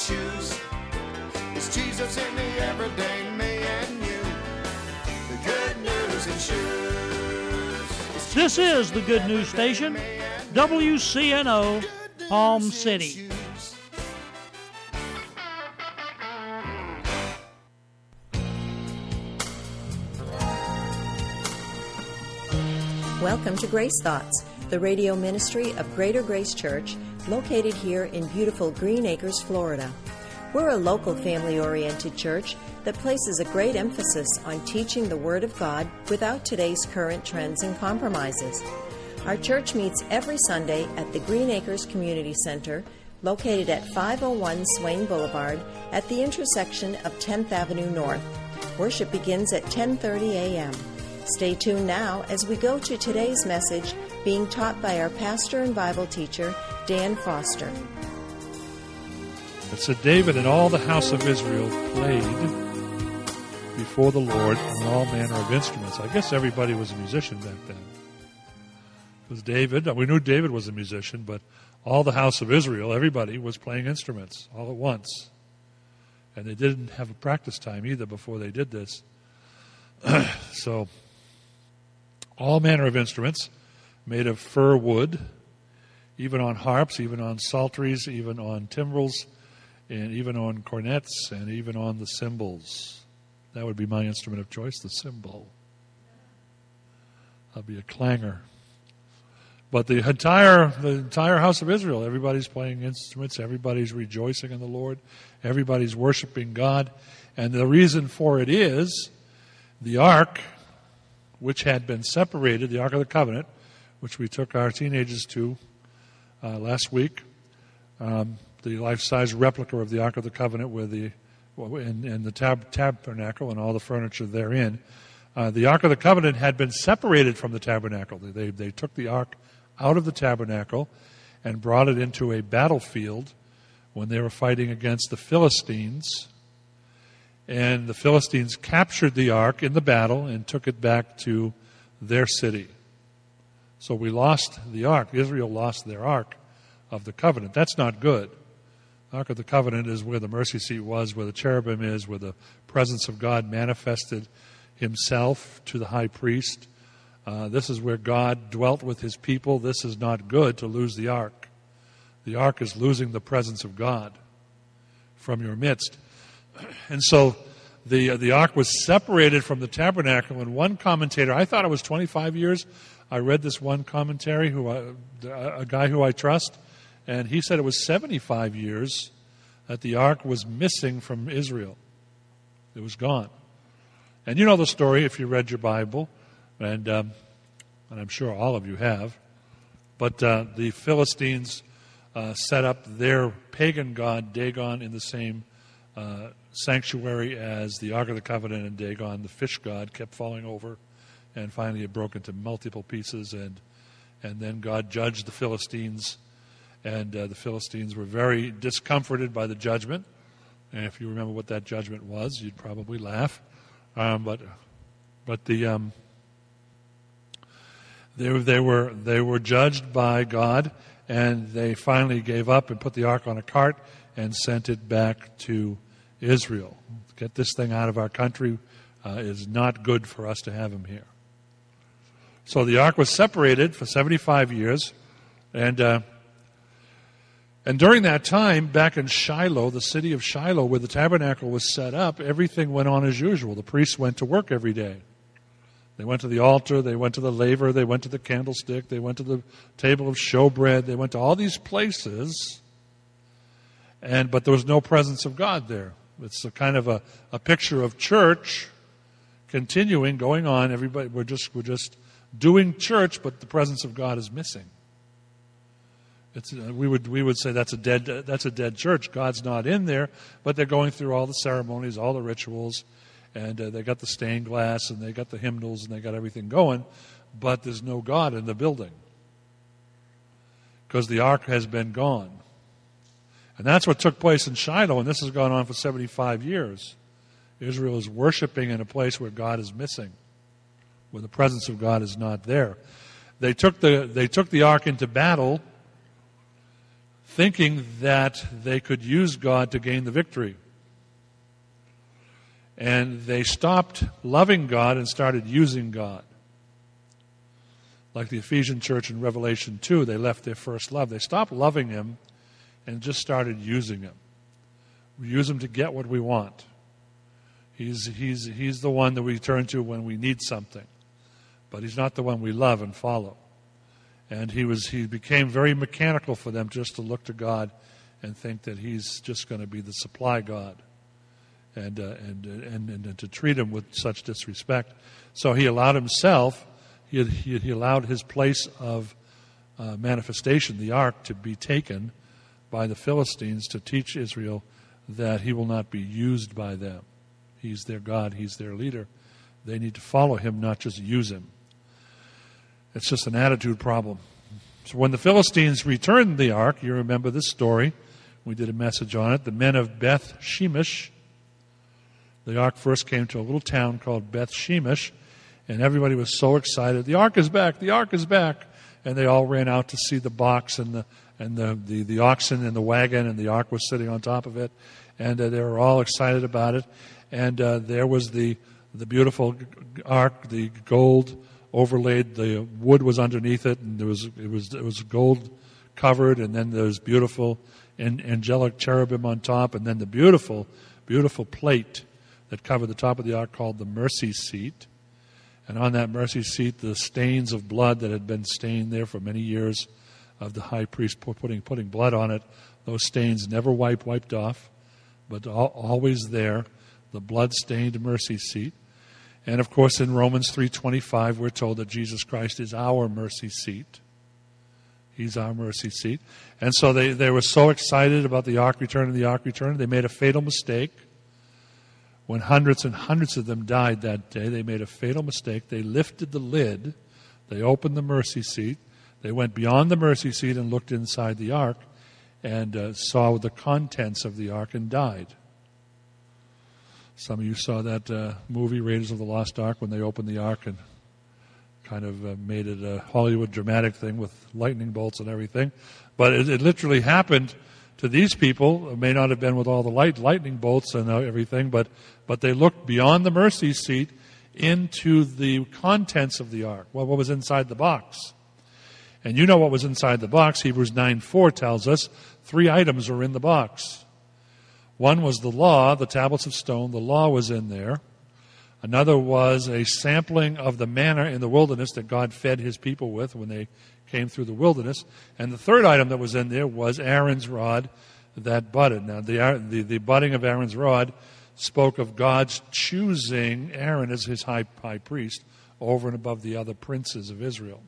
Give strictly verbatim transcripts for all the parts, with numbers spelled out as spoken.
shoes. It's Jesus in the everyday me and you. The good news in shoes. This is the Good News Station, W C N O, Palm City. Welcome to Grace Thoughts, the radio ministry of Greater Grace Church, located here in beautiful Green Acres, Florida. We're a local family-oriented church that places a great emphasis on teaching the Word of God without today's current trends and compromises. Our church meets every Sunday at the Green Acres Community Center, located at five oh one Swain Boulevard at the intersection of tenth Avenue North. Worship begins at ten thirty a.m. Stay tuned now as we go to today's message being taught by our pastor and Bible teacher, Dan Foster. It said, David and all the house of Israel played before the Lord on all manner of instruments. I guess everybody was a musician back then. It was David. We knew David was a musician, but all the house of Israel, everybody was playing instruments all at once. And they didn't have a practice time either before they did this. So, all manner of instruments made of fir wood, even on harps, even on psalteries, even on timbrels, and even on cornets, and even on the cymbals. That would be my instrument of choice, the cymbal. That'll be a clangor. But the entire the entire house of Israel, everybody's playing instruments, everybody's rejoicing in the Lord, everybody's worshiping God. And the reason for it is the ark, which had been separated, the Ark of the Covenant, which we took our teenagers to uh, last week, um, the life-size replica of the Ark of the Covenant with the and, and the tab- tabernacle and all the furniture therein. Uh, the Ark of the Covenant had been separated from the tabernacle. They, they, they took the Ark out of the tabernacle and brought it into a battlefield when they were fighting against the Philistines. And the Philistines captured the ark in the battle and took it back to their city. So we lost the ark. Israel lost their ark of the covenant. That's not good. The Ark of the Covenant is where the mercy seat was, where the cherubim is, where the presence of God manifested himself to the high priest. Uh, this is where God dwelt with his people. This is not good to lose the ark. The ark is losing the presence of God from your midst. And so the uh, the ark was separated from the tabernacle. And one commentator, I thought it was twenty-five years. I read this one commentary, who I, a guy who I trust, and he said it was seventy-five years that the ark was missing from Israel. It was gone. And you know the story if you read your Bible, and um, and I'm sure all of you have. But uh, the Philistines uh, set up their pagan god Dagon in the same uh, sanctuary as the Ark of the Covenant, and Dagon, the fish god, kept falling over, and finally it broke into multiple pieces, and and then God judged the Philistines, and uh, the Philistines were very discomforted by the judgment. And if you remember what that judgment was, you'd probably laugh. Um, but but the um, they they were they were judged by God, and they finally gave up and put the ark on a cart and sent it back to Israel. Get this thing out of our country. Uh, is not good for us to have him here. So the ark was separated for seventy-five years, and uh, and during that time, back in Shiloh, the city of Shiloh, where the tabernacle was set up, everything went on as usual. The priests went to work every day. They went to the altar, they went to the laver, they went to the candlestick, they went to the table of showbread, they went to all these places, and but there was no presence of God there. It's a kind of a, a picture of church continuing, going on. Everybody, we're just we're just doing church, but the presence of God is missing. It's uh, we would we would say that's a dead that's a dead church. God's not in there, but they're going through all the ceremonies, all the rituals, and uh, they got the stained glass, and they got the hymnals, and they got everything going, but there's no God in the building because the ark has been gone. And that's what took place in Shiloh, and this has gone on for seventy-five years. Israel is worshiping in a place where God is missing, where the presence of God is not there. They took the they took the ark into battle thinking that they could use God to gain the victory. And they stopped loving God and started using God. Like the Ephesian church in Revelation two, they left their first love. They stopped loving Him and just started using Him. We use Him to get what we want. He's, he's, he's the one that we turn to when we need something. But He's not the one we love and follow. And he was he became very mechanical for them just to look to God and think that He's just going to be the supply God. And, uh, and, and, and, and to treat Him with such disrespect. So He allowed Himself, He, he, he allowed His place of uh, manifestation, the ark, to be taken by the Philistines to teach Israel that He will not be used by them. He's their God. He's their leader. They need to follow Him, not just use Him. It's just an attitude problem. So when the Philistines returned the ark, you remember this story. We did a message on it. The men of Beth Shemesh, the ark first came to a little town called Beth Shemesh, and everybody was so excited. The ark is back. The ark is back. And they all ran out to see the box and the and the, the, the oxen and the wagon, and the ark was sitting on top of it. And uh, they were all excited about it. And uh, there was the the beautiful ark, the gold overlaid. The wood was underneath it, and there was it was it was gold covered. And then there was beautiful angelic cherubim on top, and then the beautiful, beautiful plate that covered the top of the ark called the mercy seat. And on that mercy seat, the stains of blood that had been stained there for many years of the high priest putting putting blood on it. Those stains never wiped wiped off, but always there. The blood-stained mercy seat. And of course, in Romans three twenty-five, we're told that Jesus Christ is our mercy seat. He's our mercy seat. And so they, they were so excited about the ark returning, the ark returning, they made a fatal mistake. When hundreds and hundreds of them died that day, they made a fatal mistake. They lifted the lid. They opened the mercy seat. They went beyond the mercy seat and looked inside the ark and uh, saw the contents of the ark and died. Some of you saw that uh, movie, Raiders of the Lost Ark, when they opened the ark and kind of uh, made it a Hollywood dramatic thing with lightning bolts and everything. But it, it literally happened to these people. It may not have been with all the light lightning bolts and uh, everything, but, but they looked beyond the mercy seat into the contents of the ark. Well, what was inside the box? And you know what was inside the box. Hebrews nine four tells us three items were in the box. One was the law, the tablets of stone. The law was in there. Another was a sampling of the manna in the wilderness that God fed His people with when they came through the wilderness. And the third item that was in there was Aaron's rod that budded. Now, the, the, the budding of Aaron's rod spoke of God's choosing Aaron as His high, high priest over and above the other princes of Israel.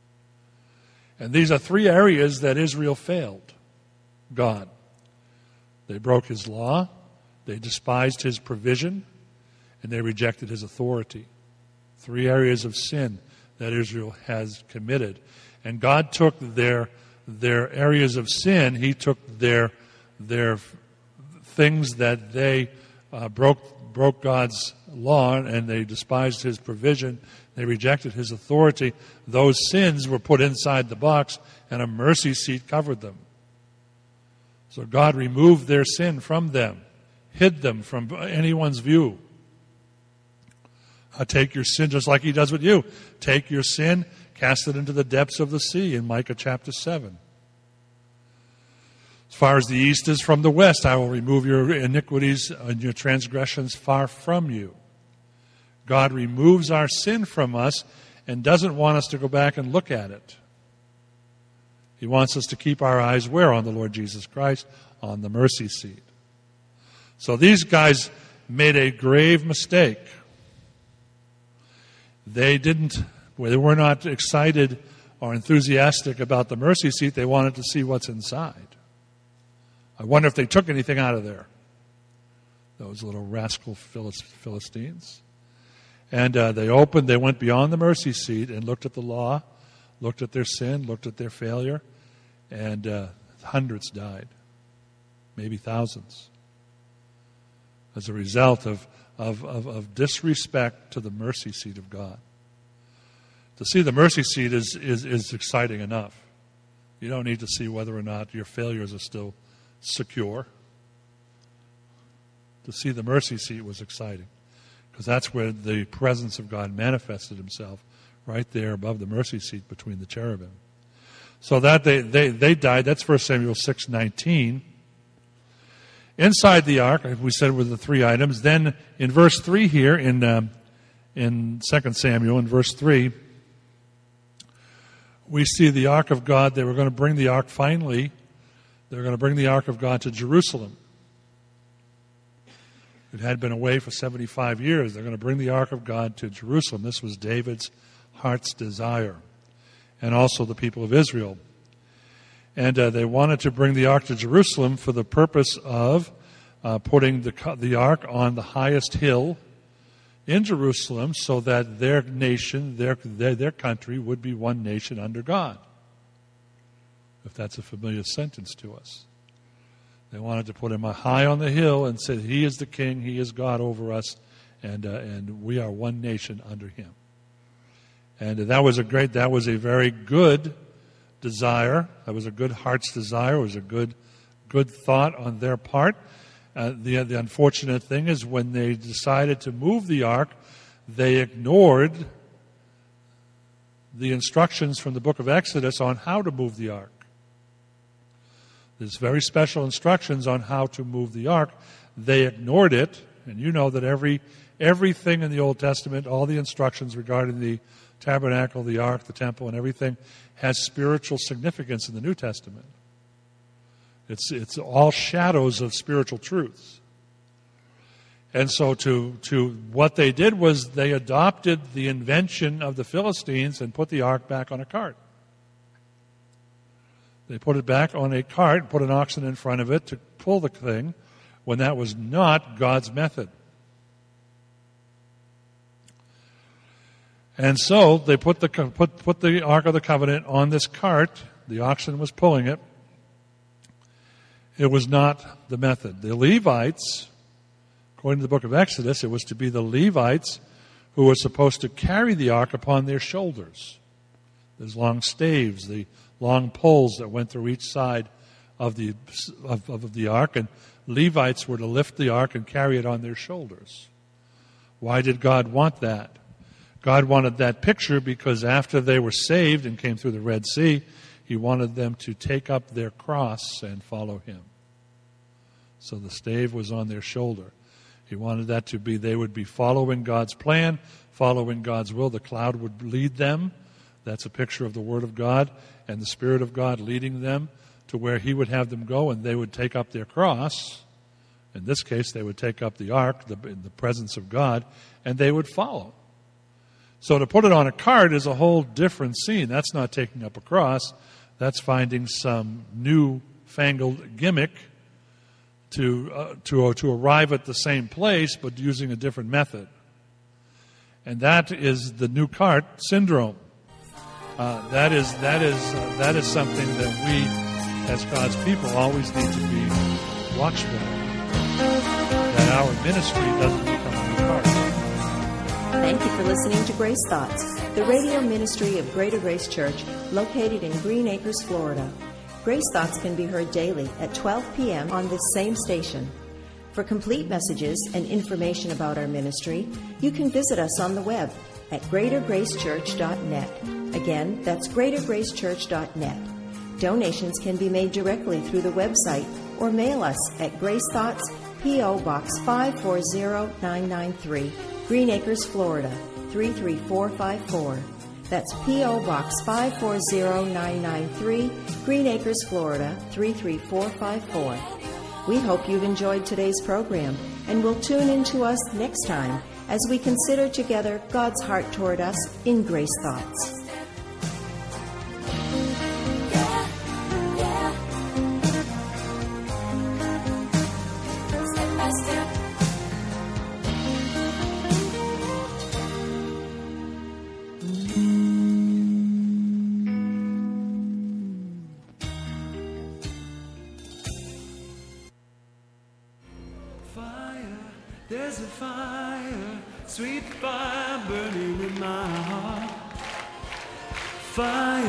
And these are three areas that Israel failed God. They broke His law, they despised His provision, and they rejected His authority. Three areas of sin that Israel has committed. And God took their their areas of sin, He took their their things that they uh, broke broke God's law, and they despised His provision, they rejected His authority. Those sins were put inside the box, and a mercy seat covered them. So God removed their sin from them, hid them from anyone's view. Uh, take your sin, just like He does with you. Take your sin, cast it into the depths of the sea in Micah chapter seven. As far as the east is from the west, I will remove your iniquities and your transgressions far from you. God removes our sin from us and doesn't want us to go back and look at it. He wants us to keep our eyes where? On the Lord Jesus Christ, on the mercy seat. So these guys made a grave mistake. They didn't, they were not excited or enthusiastic about the mercy seat. They wanted to see what's inside. I wonder if they took anything out of there. Those little rascal Philistines. And uh, they opened, they went beyond the mercy seat and looked at the law, looked at their sin, looked at their failure, and uh, hundreds died, maybe thousands, as a result of, of, of, of disrespect to the mercy seat of God. To see the mercy seat is, is, is exciting enough. You don't need to see whether or not your failures are still secure. To see the mercy seat was exciting, because that's where the presence of God manifested himself, right there above the mercy seat between the cherubim. So that they, they, they died. That's First Samuel six nineteen. Inside the ark, we said, were the three items. Then in verse three here, in um, in Second Samuel, in verse three, we see the ark of God. They were going to bring the ark finally. They were going to bring the ark of God to Jerusalem. It had been away for seventy-five years. They're going to bring the ark of God to Jerusalem. This was David's heart's desire, and also the people of Israel. And uh, they wanted to bring the ark to Jerusalem for the purpose of uh, putting the, the ark on the highest hill in Jerusalem, so that their nation, their, their, their country, would be one nation under God. If that's a familiar sentence to us. They wanted to put him high on the hill and said, he is the king, he is God over us, and uh, and we are one nation under him. And that was a great, that was a very good desire. That was a good heart's desire. It was a good, good thought on their part. Uh, the the unfortunate thing is, when they decided to move the ark, they ignored the instructions from the book of Exodus on how to move the ark. There's very special instructions on how to move the ark. They ignored it, and you know that every everything in the Old Testament, all the instructions regarding the tabernacle, the ark, the temple, and everything has spiritual significance in the New Testament. It's it's all shadows of spiritual truths. And so to to what they did was they adopted the invention of the Philistines and put the ark back on a cart. They put it back on a cart, put an oxen in front of it to pull the thing, when that was not God's method. And so they put the put put the Ark of the Covenant on this cart. The oxen was pulling it. It was not the method. The Levites, according to the book of Exodus, it was to be the Levites who were supposed to carry the ark upon their shoulders. There's long staves, the long poles that went through each side of the of, of the ark, and Levites were to lift the ark and carry it on their shoulders. Why did God want that? God wanted that picture because after they were saved and came through the Red Sea, he wanted them to take up their cross and follow him. So the stave was on their shoulder. He wanted that to be, they would be following God's plan, following God's will. The cloud would lead them. That's a picture of the Word of God and the Spirit of God leading them to where he would have them go, and they would take up their cross. In this case, they would take up the ark the, in the presence of God, and they would follow. So to put it on a cart is a whole different scene. That's not taking up a cross. That's finding some new-fangled gimmick to uh, to uh, to arrive at the same place, but using a different method. And that is the new cart syndrome. Uh, that is that is uh, that is something that we, as God's people, always need to be watchful of. That our ministry doesn't become a new cart. Thank you for listening to Grace Thoughts, the radio ministry of Greater Grace Church, located in Green Acres, Florida. Grace Thoughts can be heard daily at twelve p.m. on this same station. For complete messages and information about our ministry, you can visit us on the web at greater grace church dot net. Again, that's greater grace church dot net. Donations can be made directly through the website or mail us at Grace Thoughts, P O. Box five four zero nine nine three, Green Acres, Florida, three three four five four. That's P O. Box five four zero nine nine three, Green Acres, Florida, three three four five four. We hope you've enjoyed today's program and will tune in to us next time as we consider together God's heart toward us in Grace Thoughts. There's a fire, sweet fire burning in my heart. Fire.